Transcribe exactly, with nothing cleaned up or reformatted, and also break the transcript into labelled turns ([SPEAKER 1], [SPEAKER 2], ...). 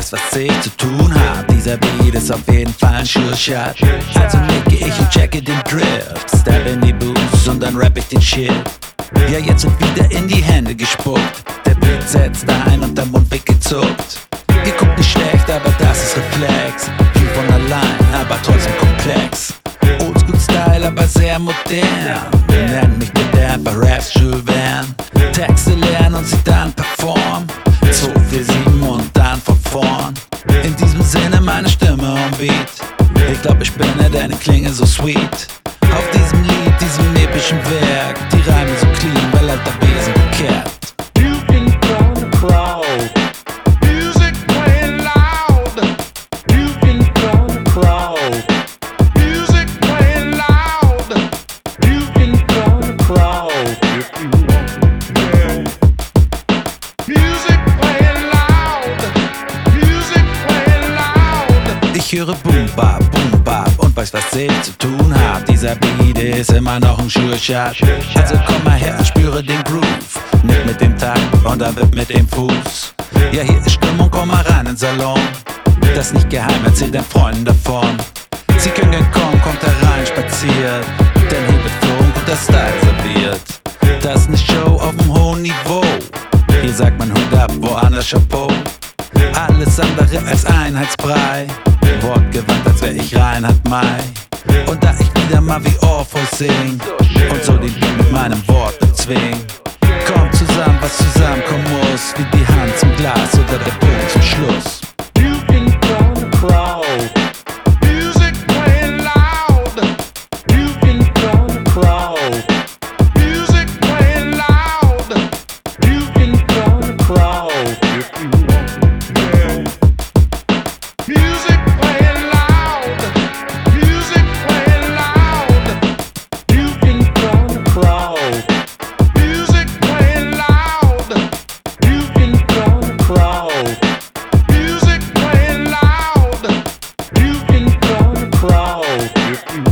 [SPEAKER 1] weiß, was ich zu tun hab. Dieser Beat ist auf jeden Fall ein Sure Shot. Also nicke ich und checke den Drift, step in die Boots und dann rap ich den Shit. Ja, jetzt wird wieder in die Hände gespuckt. Der Beat setzt ein und der Mund wird gezuckt. Ihr guckt nicht schlecht, aber das ist Reflex. Viel von allein, aber trotzdem komplex. Oldschool-Style, aber sehr modern. Nennt mich bitte einfach Raps Jules Verne. Texte lernen und sie dann performen. zwei, vier, sieben und dann von vorn. In diesem Sinne meine Stimme und Beat. Ich glaub, ich bin deine Klinge so sweet. Auf diesem Lied, diesem epischen Werk. Die Reime so clean, weil alter Besen bekehrt.
[SPEAKER 2] You can drown the crowd. Music playing loud. You can drown the crowd. Music playing loud. You can drown the crowd if you want. Yeah. Music playing loud. Music playing loud.
[SPEAKER 1] Ich höre Boom Bap, Boom Bap und weiß, was ich zu tun hab. Dieser Beat ist immer noch ein Sure Shot. Also komm mal her und spüre den Groove. Nick mit dem Takt und dann wipp mit dem Fuß. Ja, hier ist Stimmung, komm mal rein in den Salon. Das ist nicht geheim, erzähl deinen Freunden davon. Sie können gern kommen, kommt herein, spaziert. Denn hier wird Funk und der Style serviert. Das ist eine Show auf dem hohen Niveau. Hier sagt man Hut ab, woanders Chapeau. Alles andere als Einheitsbrei. Wortgewandt, als wär ich Reinhard May. Und da ich wieder mal wie Orpheus sing und so den Beat mit meinem Wort bezwing. Kommt zusammen, was zusammenkommen muss, wie die Hand zum Glas oder der Punkt zum Schluss.
[SPEAKER 2] You can drown the crowd. Music playing loud. You can drown the crowd. Music playing loud. You can drown the crowd if you want. Yeah. Music playing loud. Music playing loud. You can drown the crowd. Music playing loud. You can drown the crowd. Music playing loud. You can drown the crowd if you